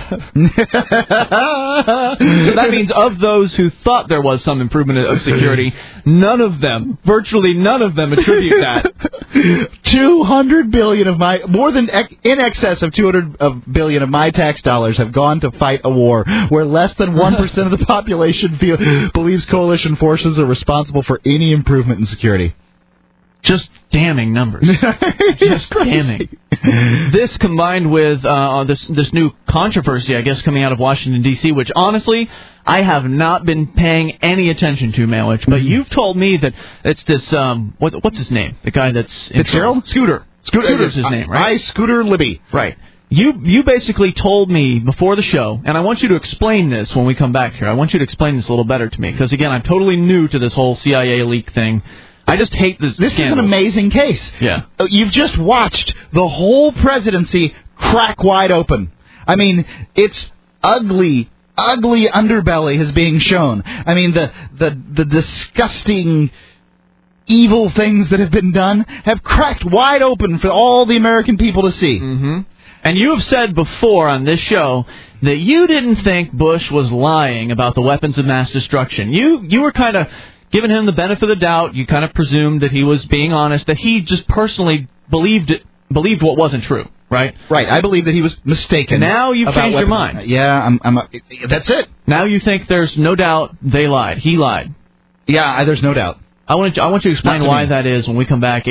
that means of those who thought there was some improvement of security, virtually none of them attribute that. 200 billion of my, in excess of 200 billion of my tax dollars have gone to fight a war where less than 1% of the population believes coalition forces are responsible for any improvement in security. Just damning numbers. Just damning. This combined with this new controversy, I guess, coming out of Washington, D.C., which, honestly, I have not been paying any attention to, Malwich. But you've told me that it's this, what's his name? The guy that's... Fitzgerald? Scooter. Scooter's his name, right? Scooter Libby. Right. You basically told me before the show, and I want you to explain this when we come back here. I want you to explain this a little better to me, because, again, I'm totally new to this whole CIA leak thing. I just hate this. This scandals. is an amazing case. Yeah. You've just watched the whole presidency crack wide open. I mean, its ugly underbelly is being shown. I mean, the disgusting, evil things that have been done have cracked wide open for all the American people to see. Mm-hmm. And you have said before on this show that you didn't think Bush was lying about the weapons of mass destruction. You were kind of... Given him the benefit of the doubt, you kind of presumed that he was being honest, that he just personally believed what wasn't true, right? Right. I believe that he was mistaken. Now you've changed your mind. Yeah, that's it. Now you think there's no doubt they lied. He lied. Yeah, there's no doubt. I want you to explain why that is when we come back.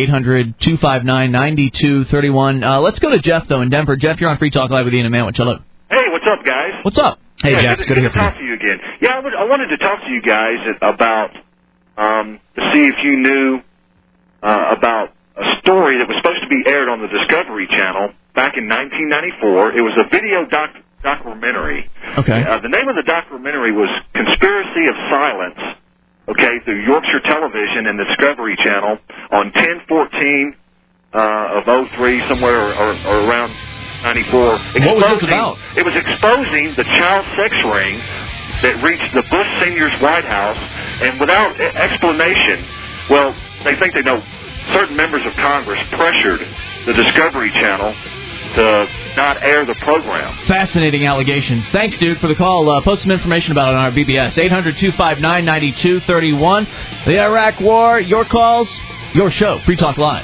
800-259-9231. Let's go to Jeff, though, in Denver. Jeff, you're on Free Talk Live with Ian and Manwich. Hello. Hey, what's up, guys? What's up? Hey, Jeff. Good to talk to you again. Yeah, I wanted to talk to you guys about... to see if you knew about a story that was supposed to be aired on the Discovery Channel back in 1994. It was a video documentary. Okay. The name of the documentary was Conspiracy of Silence, through Yorkshire Television and the Discovery Channel on 10/14 of 03, somewhere or around 94. What was this about? It was exposing the child sex ring that reached the Bush Sr.'s White House, and without explanation, well, they think they know certain members of Congress pressured the Discovery Channel to not air the program. Fascinating allegations. Thanks, dude, for the call. Post some information about it on our BBS. 800-259-9231. The Iraq War, your calls, your show. Free Talk Live.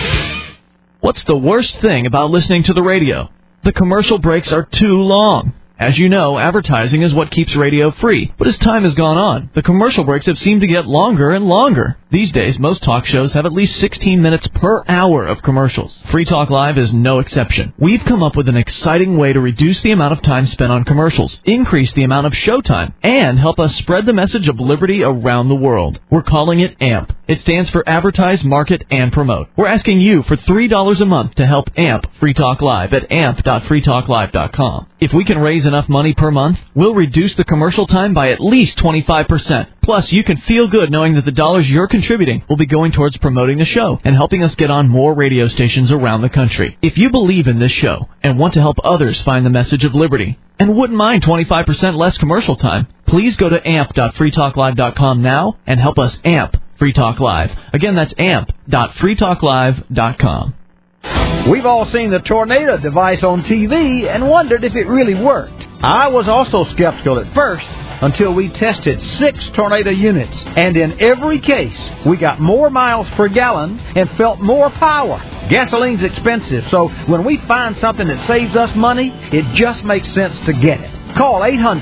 What's the worst thing about listening to the radio? The commercial breaks are too long. As you know, advertising is what keeps radio free. But as time has gone on, the commercial breaks have seemed to get longer and longer. These days, most talk shows have at least 16 minutes per hour of commercials. Free Talk Live is no exception. We've come up with an exciting way to reduce the amount of time spent on commercials, increase the amount of showtime, and help us spread the message of liberty around the world. We're calling it AMP. It stands for Advertise, Market, and Promote. We're asking you for $3 a month to help AMP Free Talk Live at amp.freetalklive.com. If we can raise enough money per month, we'll reduce the commercial time by at least 25%. Plus, you can feel good knowing that the dollars you're contributing will be going towards promoting the show and helping us get on more radio stations around the country. If you believe in this show and want to help others find the message of liberty and wouldn't mind 25% less commercial time, please go to amp.freetalklive.com now and help us amp Free Talk Live. Again, that's amp.freetalklive.com. We've all seen the tornado device on TV and wondered if it really worked. I was also skeptical at first until we tested 6 tornado units, and in every case, we got more miles per gallon and felt more power. Gasoline's expensive, so when we find something that saves us money, it just makes sense to get it. Call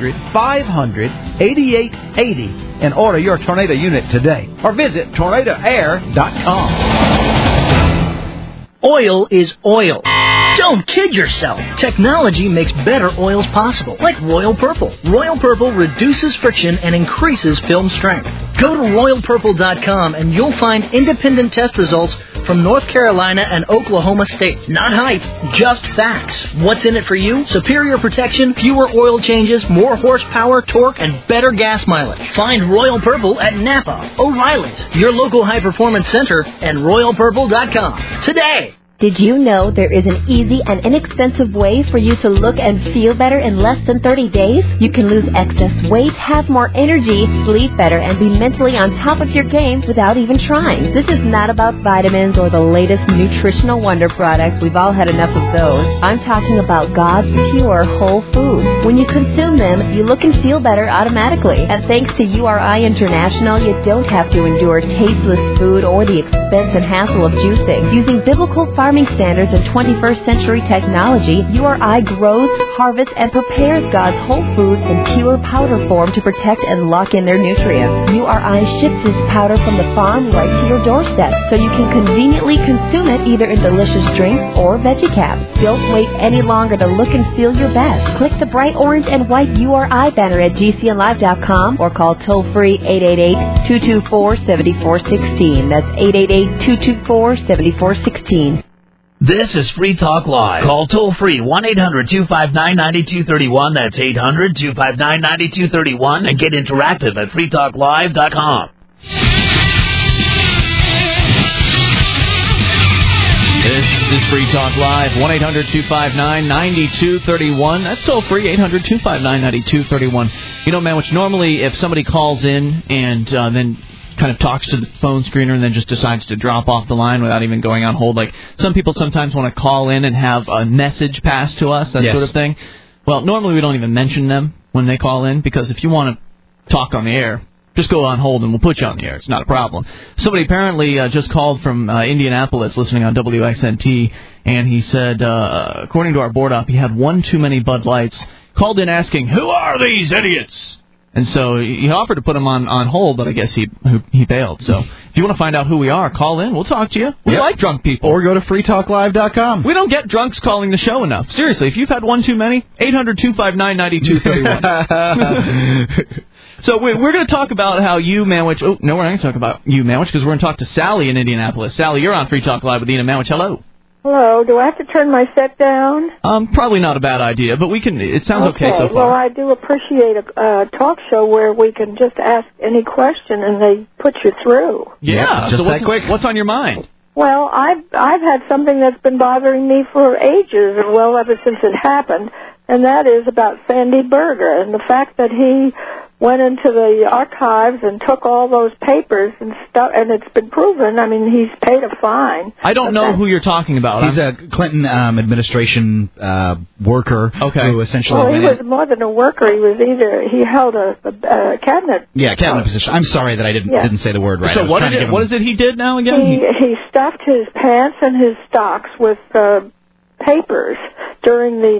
800-500-8880 and order your tornado unit today, or visit tornadoair.com. Oil is oil. Don't kid yourself. Technology makes better oils possible, like Royal Purple. Royal Purple reduces friction and increases film strength. Go to RoyalPurple.com and you'll find independent test results from North Carolina and Oklahoma State. Not hype, just facts. What's in it for you? Superior protection, fewer oil changes, more horsepower, torque, and better gas mileage. Find Royal Purple at Napa, O'Reilly's, your local high-performance center, and RoyalPurple.com today. Did you know there is an easy and inexpensive way for you to look and feel better in less than 30 days? You can lose excess weight, have more energy, sleep better, and be mentally on top of your game without even trying. This is not about vitamins or the latest nutritional wonder products. We've all had enough of those. I'm talking about God's pure whole foods. When you consume them, you look and feel better automatically. And thanks to URI International, you don't have to endure tasteless food or the expense and hassle of juicing. Using biblical farming standards and 21st century technology, URI grows, harvests, and prepares God's whole foods in pure powder form to protect and lock in their nutrients. URI ships this powder from the farm right to your doorstep, so you can conveniently consume it either in delicious drinks or veggie caps. Don't wait any longer to look and feel your best. Click the bright orange and white URI banner at GCNlive.com or call toll-free 888-224-7416. That's 888-224-7416. This is Free Talk Live. Call toll-free 1-800-259-9231. That's 800-259-9231. And get interactive at freetalklive.com. This is Free Talk Live, 1-800-259-9231. That's toll-free, 800-259-9231. You know, man, which normally if somebody calls in and then kind of talks to the phone screener and then just decides to drop off the line without even going on hold. Like, some people sometimes want to call in and have a message passed to us, that sort of thing. Well, normally we don't even mention them when they call in, because if you want to talk on the air, just go on hold and we'll put you on the air. It's not a problem. Somebody apparently just called from Indianapolis listening on WXNT, and he said, according to our board op, he had one too many Bud Lights, called in asking, "Who are these idiots?" And so he offered to put him on hold, but I guess he bailed. So if you want to find out who we are, call in. We'll talk to you. We like drunk people. Or go to freetalklive.com. We don't get drunks calling the show enough. Seriously, if you've had one too many, 800-259-9231. So we're going to talk about how you, Manwich... Oh, no, we're not going to talk about you, Manwich, because we're going to talk to Sally in Indianapolis. Sally, you're on Free Talk Live with Ian and Manwich. Hello. Hello. Do I have to turn my set down? Probably not a bad idea, but we can. It sounds okay so far. Well, I do appreciate a talk show where we can just ask any question and they put you through. Yeah. Just so that quick. What's on your mind? Well, I've had something that's been bothering me for ages, well, ever since it happened, and that is about Sandy Berger and the fact that he went into the archives and took all those papers and stuff, and it's been proven. I mean, he's paid a fine. I don't know who you're talking about. He's a Clinton administration worker who essentially... Well, he was more than a worker. He held a cabinet... Yeah, cabinet position. I'm sorry that I didn't say the word right. So what is it he did now again? He stuffed his pants and his stocks with papers during the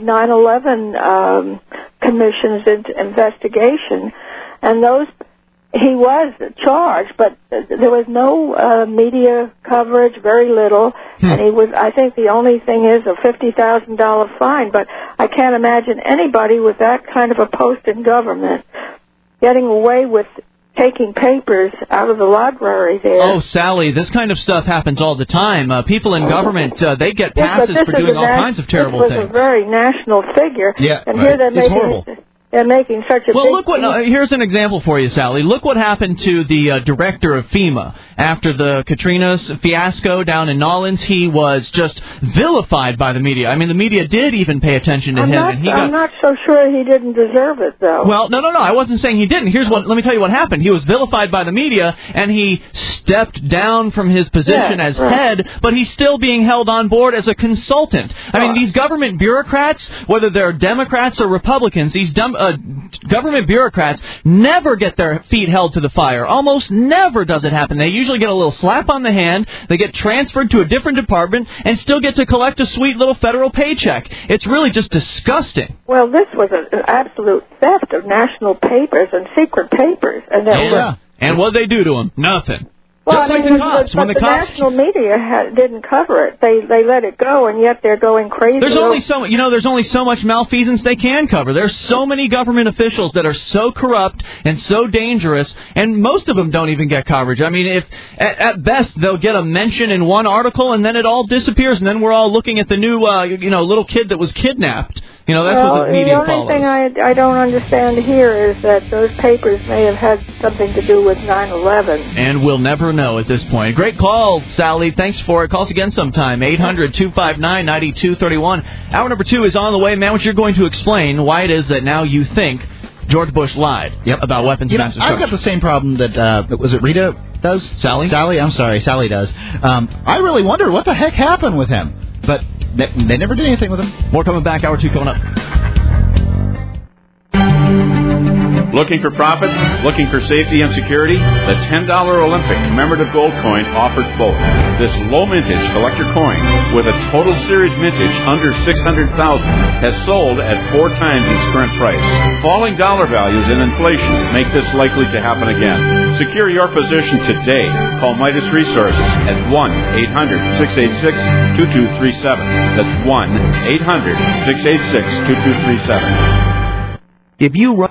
9/11 Commission's investigation, and he was charged, but there was no media coverage, very little, and I think the only thing is a $50,000 fine, but I can't imagine anybody with that kind of a post in government getting away with taking papers out of the library there. Oh, Sally, this kind of stuff happens all the time. People in government, they get passes for doing all kinds of terrible things. This was a very national figure, and here they're making such a look what. Here's an example for you, Sally. Look what happened to the director of FEMA after the Katrina fiasco down in Nolens. He was just vilified by the media. I mean, the media did even pay attention to him. I'm not so sure he didn't deserve it, though. Well, no. I wasn't saying he didn't. Let me tell you what happened. He was vilified by the media, and he stepped down from his position as head, but he's still being held on board as a consultant. I mean, these government bureaucrats, whether they're Democrats or Republicans, these government bureaucrats never get their feet held to the fire. Almost never does it happen. They usually get a little slap on the hand, they get transferred to a different department, and still get to collect a sweet little federal paycheck. It's really just disgusting. Well, this was an absolute theft of national papers and secret papers. And what'd they do to them? Nothing. Well, just like the cops. But the national media didn't cover it. They let it go, and yet they're going crazy. There's only so much malfeasance they can cover. There's so many government officials that are so corrupt and so dangerous, and most of them don't even get coverage. I mean, if at best they'll get a mention in one article, and then it all disappears, and then we're all looking at the new little kid that was kidnapped. That's what the media follows. The only thing I don't understand here is that those papers may have had something to do with 9/11. And we'll never know at this point. Great call, Sally. Thanks for it. Call us again sometime. 800-259-9231. Hour number 2 is on the way. Man, what you're going to explain why it is that now you think George Bush lied about weapons of mass destruction. I've got the same problem that, was it Rita does? Sally, I'm sorry, Sally does. I really wonder what the heck happened with him. But they never did anything with him. More coming back. Hour 2 coming up. Looking for profits? Looking for safety and security? The $10 Olympic commemorative gold coin offers both. This low mintage collector coin with a total series mintage under $600,000 has sold at 4 times its current price. Falling dollar values and inflation make this likely to happen again. Secure your position today. Call Midas Resources at 1-800-686-2237. That's 1-800-686-2237. If you run